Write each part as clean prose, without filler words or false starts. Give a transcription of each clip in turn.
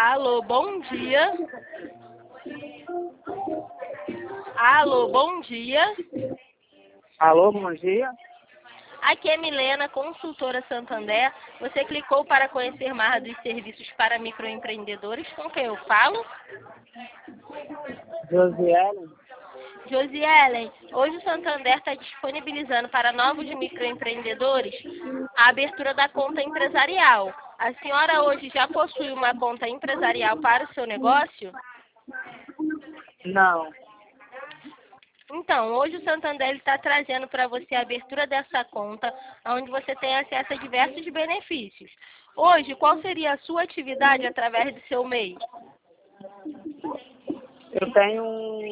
Alô, bom dia. Alô, bom dia. Alô, bom dia. Aqui é Milena, consultora Santander. Você clicou para conhecer mais dos serviços para microempreendedores. Com quem eu falo? Josiele. Josielen, hoje o Santander está disponibilizando para novos microempreendedores a abertura da conta empresarial. A senhora hoje já possui uma conta empresarial para o seu negócio? Não. Então, hoje o Santander está trazendo para você a abertura dessa conta, onde você tem acesso a diversos benefícios. Hoje, qual seria a sua atividade através do seu MEI? Eu tenho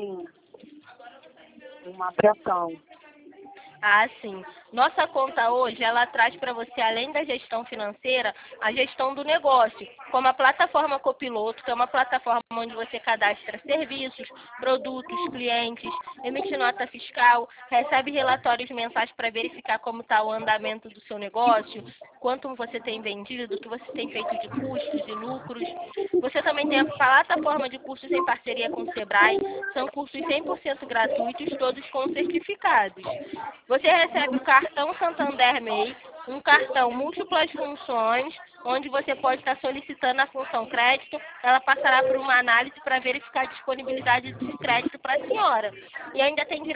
uma atração. Ah, sim. Nossa conta hoje, ela traz para você, além da gestão financeira, a gestão do negócio, como a plataforma Copiloto, que é uma plataforma onde você cadastra serviços, produtos, clientes, emite nota fiscal, recebe relatórios mensais para verificar como está o andamento do seu negócio, quanto você tem vendido, o que você tem feito de custos e lucros. Você também tem a plataforma de cursos em parceria com o Sebrae, são cursos 100% gratuitos, todos com certificados. Você recebe o cartão Santander MEI, um cartão múltiplas funções, onde você pode estar solicitando a função crédito, ela passará por uma análise para verificar a disponibilidade de crédito para a senhora. E ainda tem